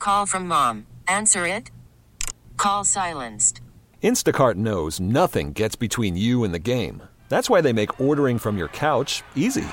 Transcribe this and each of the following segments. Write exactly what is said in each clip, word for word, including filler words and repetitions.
Call from mom. Answer it. Call silenced. Instacart knows nothing gets between you and the game. That's why they make ordering from your couch easy.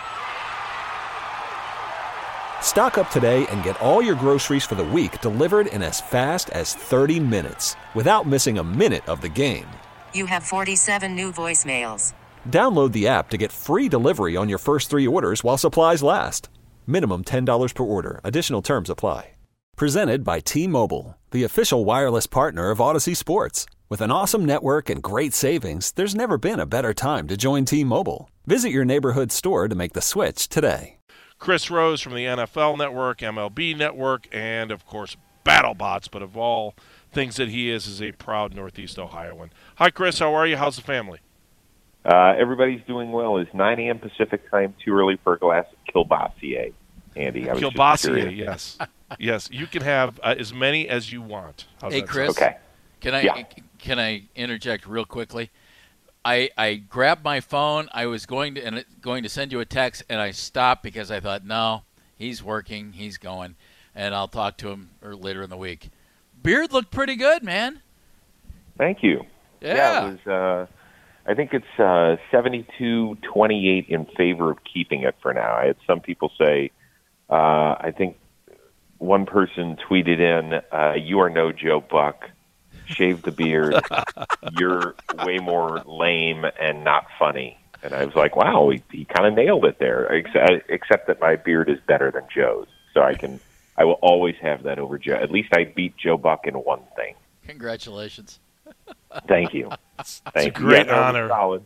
Stock up today and get all your groceries for the week delivered in as fast as thirty minutes without missing a minute of the game. You have forty-seven new voicemails. Download the app to get free delivery on your first three orders while supplies last. Minimum ten dollars per order. Additional terms apply. Presented by T-Mobile, the official wireless partner of Odyssey Sports. With an awesome network and great savings, there's never been a better time to join T-Mobile. Visit your neighborhood store to make the switch today. Chris Rose from the N F L Network, M L B Network, and, of course, BattleBots. But of all things that he is, is a proud Northeast Ohioan. Hi, Chris. How are you? How's the family? Uh, everybody's doing well. It's nine a.m. Pacific time, too early for a glass of Kielbasa, Andy. I was Kielbasa, yes. Yes, you can have uh, as many as you want. How's hey, that Chris, sound? Okay. can I yeah. can I interject real quickly? I I grabbed my phone. I was going to and it, going to send you a text, and I stopped because I thought, no, he's working, he's going, and I'll talk to him or later in the week. Beard looked pretty good, man. Thank you. Yeah. yeah it was, uh, I think it's uh, seventy-two twenty-eight in favor of keeping it for now. I had some people say, uh, I think one person tweeted in, uh, you are no Joe Buck. Shave the beard. You're way more lame and not funny. And I was like, wow, he, he kind of nailed it there, except, except that my beard is better than Joe's. So I can, I will always have that over Joe. At least I beat Joe Buck in one thing. Congratulations. Thank you. Thank it's a you. great yeah, honor. Solid.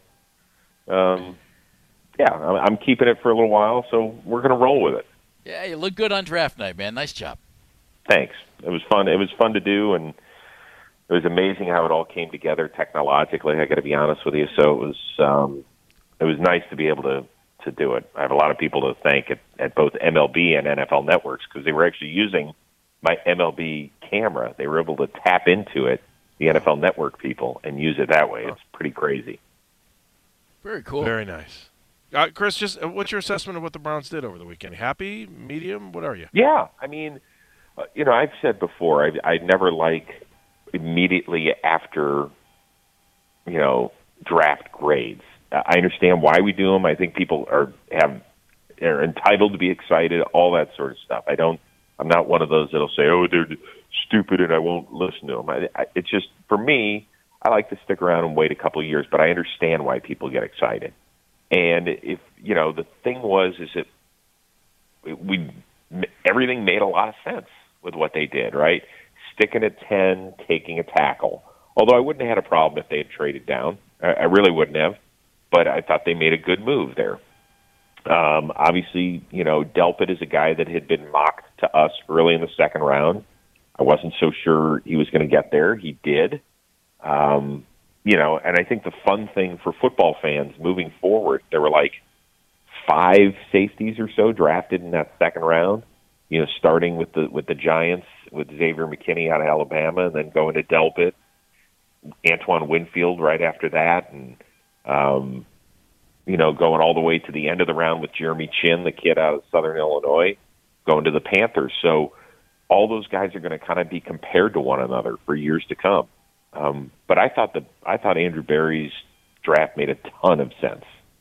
Um, yeah, I'm, I'm keeping it for a little while, so we're going to roll with it. Yeah, you look good on draft night, man. Nice job. Thanks. It was fun. It was fun to do, and it was amazing how it all came together technologically. I got to be honest with you. So it was um, it was nice to be able to, to do it. I have a lot of people to thank at, at both M L B and N F L networks because they were actually using my M L B camera. They were able to tap into it, the N F L network people, and use it that way. It's pretty crazy. Very cool. Very nice. Uh, Chris, just uh, what's your assessment of what the Browns did over the weekend? Happy, medium, what are you? Yeah, I mean, uh, you know, I've said before, I I never like immediately after, you know, draft grades. I understand why we do them. I think people are have are entitled to be excited, all that sort of stuff. I don't. I'm not one of those that'll say, "Oh, they're stupid," and I won't listen to them. I, I, it's just for me. I like to stick around and wait a couple of years, but I understand why people get excited. And if you know, the thing was, is that we everything made a lot of sense with what they did, right? Sticking at ten, taking a tackle. Although I wouldn't have had a problem if they had traded down. I, I really wouldn't have. But I thought they made a good move there. Um, obviously, you know, Delpit is a guy that had been mocked to us early in the second round. I wasn't so sure he was going to get there. He did. Um, you know, and I think the fun thing for football fans moving forward, there were like five safeties or so drafted in that second round. You know, starting with the with the Giants, with Xavier McKinney out of Alabama, and then going to Delpit, Antoine Winfield right after that, and um, you know, going all the way to the end of the round with Jeremy Chin, the kid out of Southern Illinois, going to the Panthers. So all those guys are going to kind of be compared to one another for years to come. Um, but I thought that I thought Andrew Berry's draft made a ton of sense.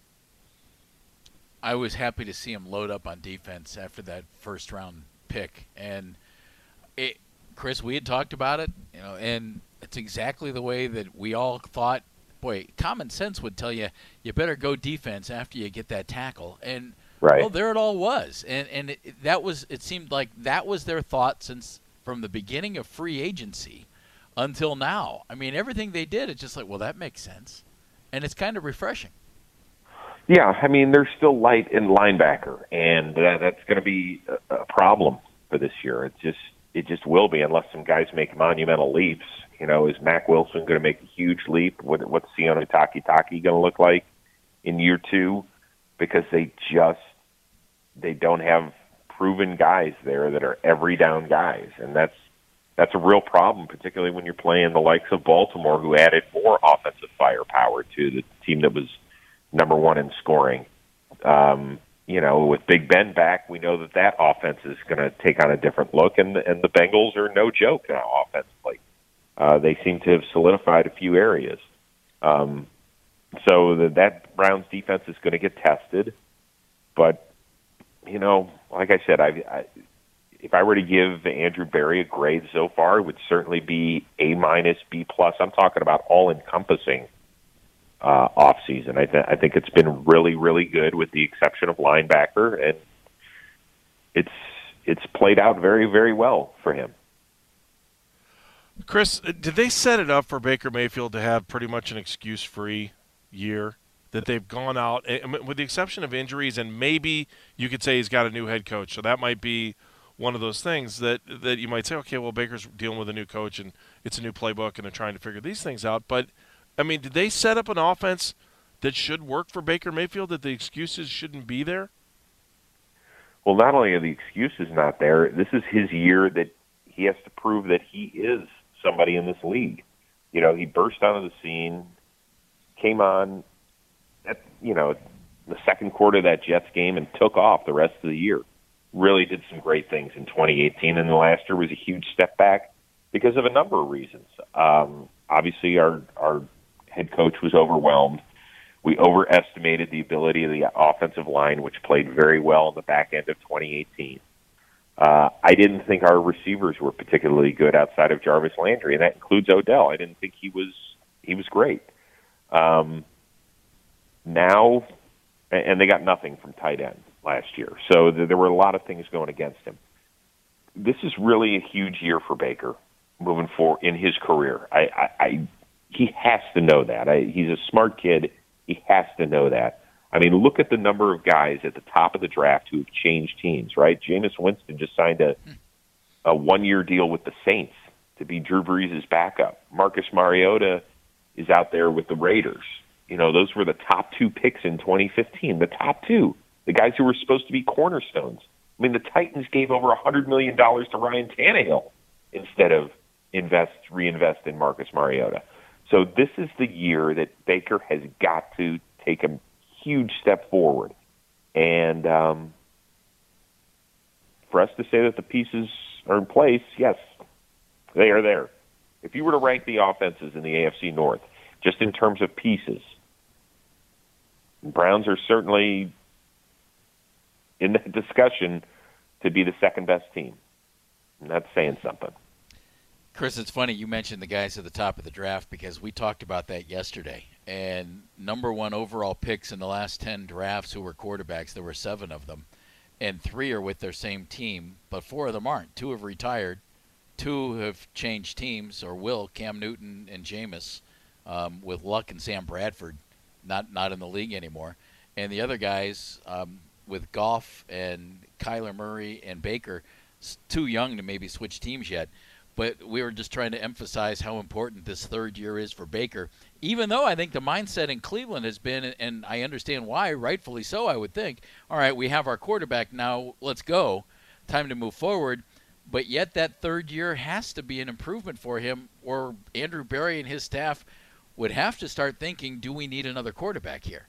I was happy to see him load up on defense after that first round pick. And it, Chris, we had talked about it, you know, and it's exactly the way that we all thought. Boy, common sense would tell you you better go defense after you get that tackle. And right. well, there it all was. And and it, that was it seemed like that was their thought since from the beginning of free agency until now. I mean, everything they did, it's just like, well, that makes sense. And it's kind of refreshing. Yeah, I mean, they're still light in linebacker, and that, that's going to be a, a problem for this year. It just it just will be unless some guys make monumental leaps. You know, is Mack Wilson going to make a huge leap? What, what's Sione Takitaki going to look like in year two? Because they just they don't have proven guys there that are every down guys, and that's that's a real problem, particularly when you're playing the likes of Baltimore, who added more offensive firepower to the team that was number one in scoring. Um, you know, with Big Ben back, we know that that offense is going to take on a different look, and and the Bengals are no joke now offensively. Uh, they seem to have solidified a few areas. Um, so the, that Browns defense is going to get tested. But, you know, like I said, I, I if I were to give Andrew Berry a grade so far, it would certainly be A minus, B plus. I'm talking about all-encompassing uh, offseason. I, th- I think it's been really, really good with the exception of linebacker, and it's it's played out very, very well for him. Chris, did they set it up for Baker Mayfield to have pretty much an excuse-free year? That they've gone out, with the exception of injuries, and maybe you could say he's got a new head coach, so that might be one of those things that, that you might say, okay, well, Baker's dealing with a new coach, and it's a new playbook, and they're trying to figure these things out. But, I mean, did they set up an offense that should work for Baker Mayfield, that the excuses shouldn't be there? Well, not only are the excuses not there, this is his year that he has to prove that he is somebody in this league. You know, he burst onto the scene, came on at, you know, the second quarter of that Jets game and took off the rest of the year. Really did some great things in twenty eighteen, and the last year was a huge step back because of a number of reasons. Um, obviously, our, our head coach was overwhelmed. We overestimated the ability of the offensive line, which played very well in the back end of twenty eighteen. Uh, I didn't think our receivers were particularly good outside of Jarvis Landry, and that includes Odell. I didn't think he was he was great. Um, now, and they got nothing from tight end last year, so there were a lot of things going against him. This is really a huge year for Baker moving forward in his career. I, I, I he has to know that. I, he's a smart kid. He has to know that. I mean, look at the number of guys at the top of the draft who have changed teams, right? Jameis Winston just signed a, a one-year deal with the Saints to be Drew Brees' backup. Marcus Mariota is out there with the Raiders. You know, those were the top two picks in twenty fifteen, the top two, the guys who were supposed to be cornerstones. I mean, the Titans gave over one hundred million dollars to Ryan Tannehill instead of invest, reinvest in Marcus Mariota. So this is the year that Baker has got to take a huge step forward. And um, for us to say that the pieces are in place, yes, they are there. If you were to rank the offenses in the A F C North, just in terms of pieces, Browns are certainly in the discussion to be the second best team. And that's saying something. Chris, it's funny you mentioned the guys at the top of the draft because we talked about that yesterday. And number one overall picks in the last ten drafts who were quarterbacks, there were seven of them. And three are with their same team, but four of them aren't. Two have retired. Two have changed teams or will, Cam Newton and Jameis, um, with Luck and Sam Bradford, not not in the league anymore. And the other guys um, with Goff and Kyler Murray and Baker, too young to maybe switch teams yet. But we were just trying to emphasize how important this third year is for Baker, even though I think the mindset in Cleveland has been, and I understand why, rightfully so, I would think, all right, we have our quarterback now, let's go, time to move forward. But yet that third year has to be an improvement for him, or Andrew Berry and his staff would have to start thinking, do we need another quarterback here?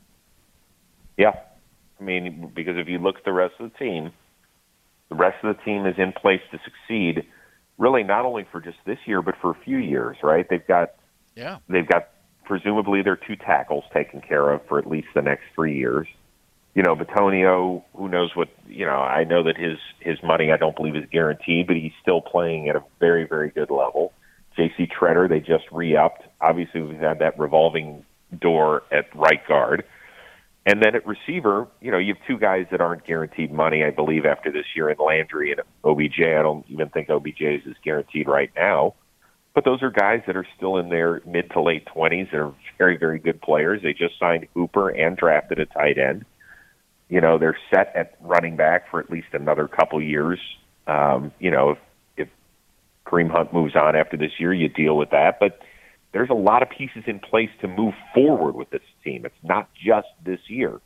Yeah. I mean, because if you look at the rest of the team, the rest of the team is in place to succeed, really not only for just this year, but for a few years, right? They've got, yeah, they've got presumably their two tackles taken care of for at least the next three years. You know, Bitonio, who knows what, you know, I know that his, his money I don't believe is guaranteed, but he's still playing at a very, very good level. J C Treader, they just re-upped. Obviously, we've had that revolving door at right guard. And then at receiver, you know, you have two guys that aren't guaranteed money, I believe, after this year in Landry and O B J. I don't even think O B J's is guaranteed right now. But those are guys that are still in their mid to late twenties. They're very, very good players. They just signed Hooper and drafted a tight end. You know, they're set at running back for at least another couple years. Um, you know, if, if Kareem Hunt moves on after this year, you deal with that. But there's a lot of pieces in place to move forward with this team. It's not just this year.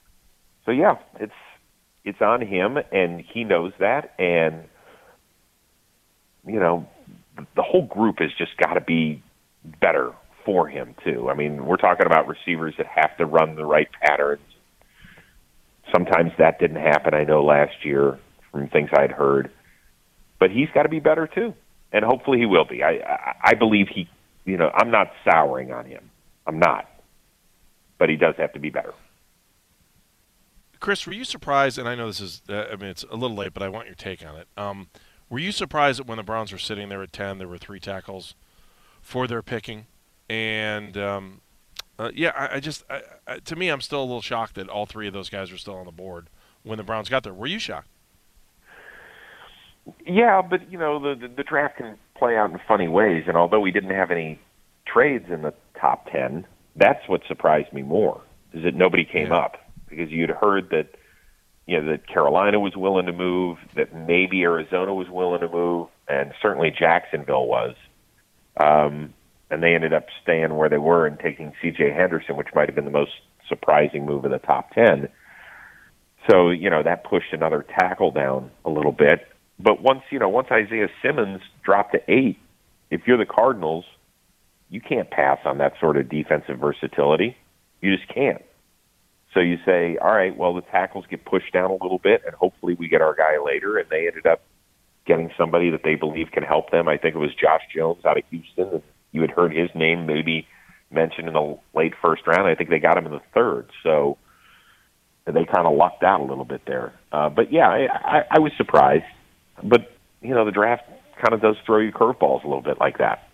So, yeah, it's it's on him, and he knows that. And, you know, the whole group has just got to be better for him, too. I mean, we're talking about receivers that have to run the right patterns. sometimes that didn't happen, I know, last year from things I'd heard. But he's got to be better, too. And hopefully he will be. I, I, I believe he, you know, I'm not souring on him. I'm not. But he does have to be better. Chris, were you surprised, and I know this is, uh, I mean, it's a little late, but I want your take on it. Um, were you surprised that when the Browns were sitting there at ten, there were three tackles for their picking? And, um, uh, yeah, I, I just, I, I, to me, I'm still a little shocked that all three of those guys are still on the board when the Browns got there. Were you shocked? Yeah, but, you know, the, the, the draft can play out in funny ways, and although we didn't have any trades in the top ten, that's what surprised me more, is that nobody came yeah. up. Because you'd heard that, you know, that Carolina was willing to move, that maybe Arizona was willing to move, and certainly Jacksonville was. Um, and they ended up staying where they were and taking C J Henderson, which might have been the most surprising move in the top ten. So, you know, that pushed another tackle down a little bit. But once, you know, once Isaiah Simmons dropped to eight, if you're the Cardinals, you can't pass on that sort of defensive versatility. You just can't. So you say, all right, well, the tackles get pushed down a little bit, and hopefully we get our guy later. And they ended up getting somebody that they believe can help them. I think it was Josh Jones out of Houston. And you had heard his name maybe mentioned in the late first round. I think they got him in the third. So they kind of lucked out a little bit there. Uh, but, yeah, I, I, I was surprised. But, you know, the draft kind of does throw you curveballs a little bit like that.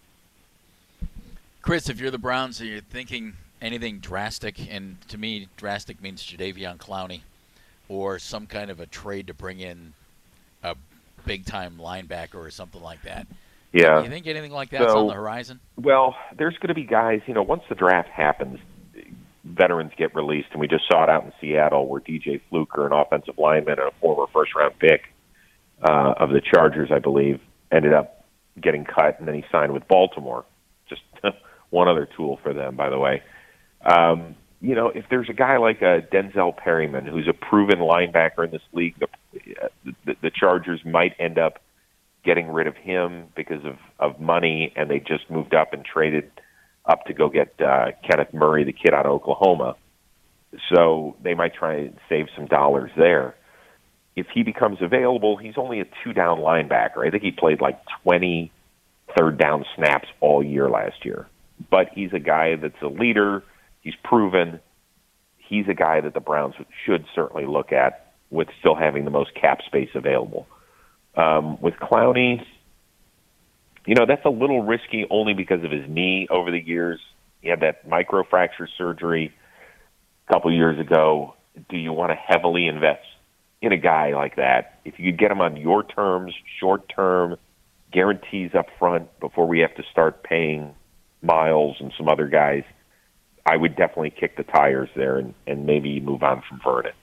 Chris, if you're the Browns and you're thinking – anything drastic, and to me, drastic means Jadeveon Clowney or some kind of a trade to bring in a big-time linebacker or something like that. Yeah. Do you think anything like that's so, on the horizon? Well, there's going to be guys, you know, once the draft happens, veterans get released, and we just saw it out in Seattle where D J Fluker, an offensive lineman and a former first-round pick uh, of the Chargers, I believe, ended up getting cut, and then he signed with Baltimore. Just one other tool for them, by the way. Um, you know, if there's a guy like a Denzel Perryman who's a proven linebacker in this league, the, the, the Chargers might end up getting rid of him because of, of money, and they just moved up and traded up to go get uh, Kenneth Murray, the kid out of Oklahoma. So they might try and save some dollars there. If he becomes available, he's only a two-down linebacker. I think he played like twenty third-down snaps all year last year. But he's a guy that's a leader. He's proven. He's a guy that the Browns should certainly look at with still having the most cap space available. Um, with Clowney, you know, that's a little risky only because of his knee over the years. He had that microfracture surgery a couple years ago. Do you want to heavily invest in a guy like that? If you could get him on your terms, short term, guarantees up front before we have to start paying Miles and some other guys, I would definitely kick the tires there and, and maybe move on from Vernon.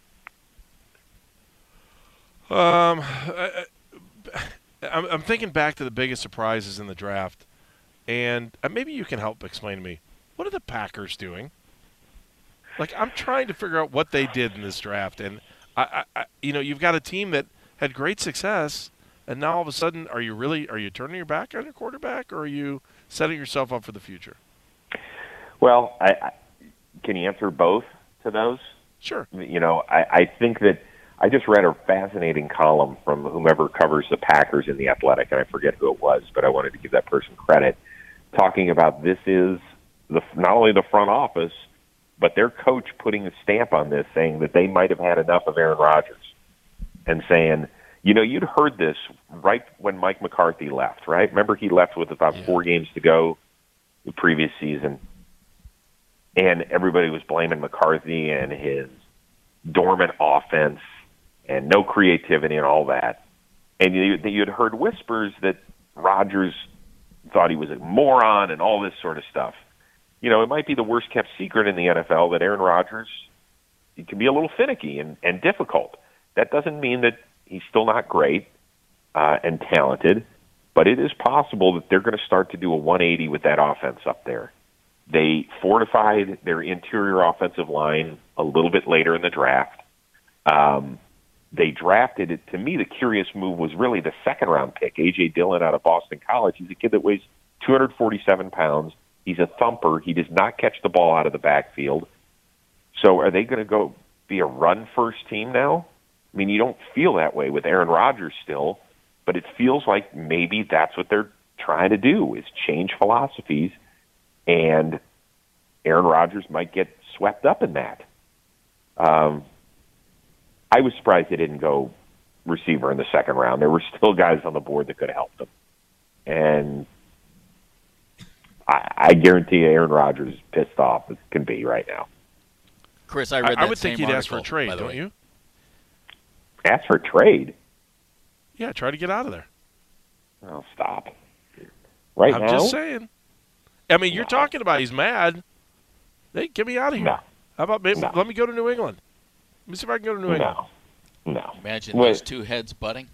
Um, I, I'm, I'm thinking back to the biggest surprises in the draft, and maybe you can help explain to me, what are the Packers doing? Like, I'm trying to figure out what they did in this draft, and I, I, I you know, you've got a team that had great success, and now all of a sudden, are you really are you turning your back on your quarterback, or are you setting yourself up for the future? Well, I, I, can you answer both to those? Sure. You know, I, I think that I just read a fascinating column from whomever covers the Packers in The Athletic, and I forget who it was, but I wanted to give that person credit, talking about this is the not only the front office, but their coach putting a stamp on this, saying that they might have had enough of Aaron Rodgers, and saying, you know, you'd heard this right when Mike McCarthy left, right? Remember he left with about yeah. four games to go the previous season, and everybody was blaming McCarthy and his dormant offense and no creativity and all that. And you, you had heard whispers that Rodgers thought he was a moron and all this sort of stuff. You know, it might be the worst-kept secret in the N F L that Aaron Rodgers, he can be a little finicky and, and difficult. That doesn't mean that he's still not great uh, and talented, but it is possible that they're going to start to do a one eighty with that offense up there. They fortified their interior offensive line a little bit later in the draft. Um, they drafted it. To me, the curious move was really the second-round pick, A J. Dillon out of Boston College. He's a kid that weighs two hundred forty-seven pounds. He's a thumper. He does not catch the ball out of the backfield. So are they going to go be a run-first team now? I mean, you don't feel that way with Aaron Rodgers still, but it feels like maybe that's what they're trying to do, is change philosophies, and Aaron Rodgers might get swept up in that. Um, I was surprised they didn't go receiver in the second round. There were still guys on the board that could have helped them. And I, I guarantee you Aaron Rodgers is pissed off as can be right now. Chris, I read I, that I would same think he'd article, ask for a trade, don't way. you? Ask for a trade? Yeah, try to get out of there. Oh, stop. Right I'm now? just saying. I mean, you're No. talking about he's mad. Hey, get me out of here. No. How about maybe No. let me go to New England? Let me see if I can go to New England. No. No. Imagine Wait. those two heads butting.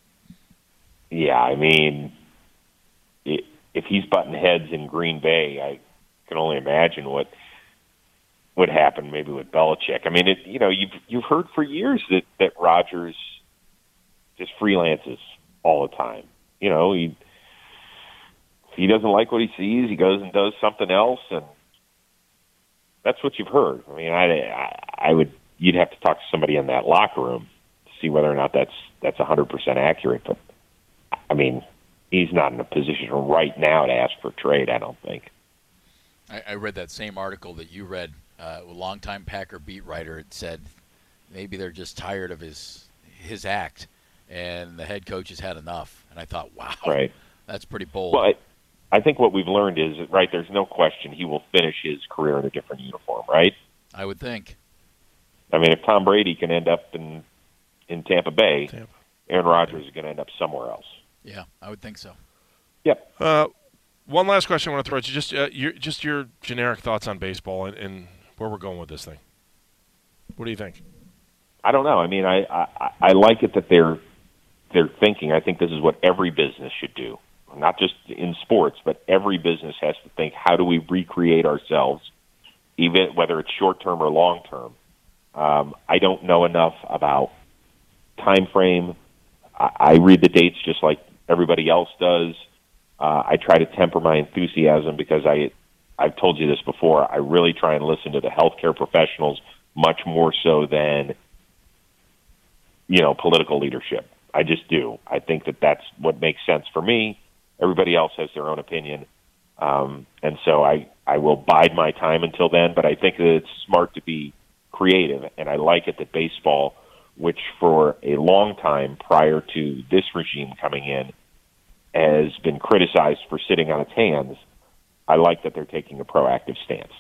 Yeah, I mean, it, if he's butting heads in Green Bay, I can only imagine what would happen maybe with Belichick. I mean, it, you know, you've you've heard for years that that Rodgers just freelances all the time. You know, he if he doesn't like what he sees, he goes and does something else, and that's what you've heard. I mean, I, I, I would you'd have to talk to somebody in that locker room to see whether or not that's that's one hundred percent accurate. But I mean, he's not in a position right now to ask for a trade, I don't think. I, I read that same article that you read. Uh, a longtime Packer beat writer had said maybe they're just tired of his his act, and the head coach has had enough. And I thought, wow, Right. that's pretty bold. Well, I, I think what we've learned is, that, right, there's no question he will finish his career in a different uniform, right? I would think. I mean, if Tom Brady can end up in in Tampa Bay, Tampa. Aaron Rodgers is going to end up somewhere else. Yeah, I would think so. Yep. Uh, one last question I want to throw at you. Just, uh, your, just your generic thoughts on baseball and, and where we're going with this thing. What do you think? I don't know. I mean, I, I, I like it that they're they're thinking. I think this is what every business should do, not just in sports, but every business has to think, how do we recreate ourselves, even whether it's short-term or long-term. Um, I don't know enough about time frame. I, I read the dates just like everybody else does. Uh, I try to temper my enthusiasm because I, I've told you this before, I really try and listen to the healthcare professionals much more so than, you know, political leadership. I just do. I think that that's what makes sense for me. Everybody else has their own opinion. Um, and so I, I will bide my time until then, but I think that it's smart to be creative, and I like it that baseball, which for a long time prior to this regime coming in, has been criticized for sitting on its hands, I like that they're taking a proactive stance.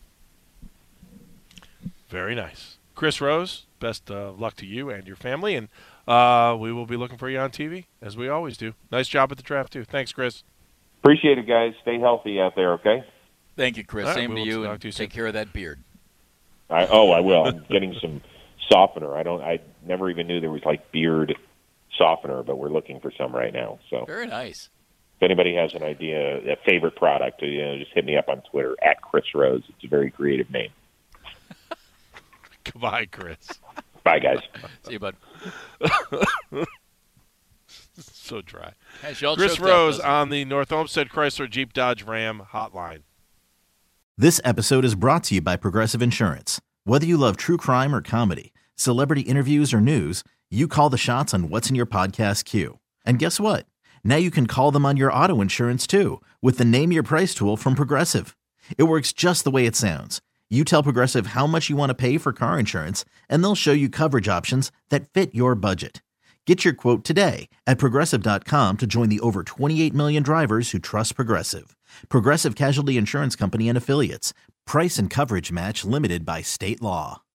Very nice. Chris Rose, best uh, luck to you and your family, and uh, we will be looking for you on T V, as we always do. Nice job at the draft, too. Thanks, Chris. Appreciate it, guys. Stay healthy out there, okay? Thank you, Chris. All right, Same we to will you, talk and to you soon. take care of that beard. I, oh, I will. I'm getting some softener. I don't. I never even knew there was like beard softener, but we're looking for some right now. So Very nice. if anybody has an idea, a favorite product, you know, just hit me up on Twitter at Chris Rose. It's a very creative name. Goodbye, Chris. Bye, guys. See you, bud. So dry. Has y'all Chris choked up, Rose doesn't it? on the North Olmsted Chrysler Jeep Dodge Ram hotline. This episode is brought to you by Progressive Insurance. Whether you love true crime or comedy, celebrity interviews or news, you call the shots on what's in your podcast queue. And guess what? Now you can call them on your auto insurance too with the Name Your Price tool from Progressive. It works just the way it sounds. You tell Progressive how much you want to pay for car insurance, and they'll show you coverage options that fit your budget. Get your quote today at Progressive dot com to join the over twenty-eight million drivers who trust Progressive. Progressive Casualty Insurance Company and Affiliates. Price and coverage match limited by state law.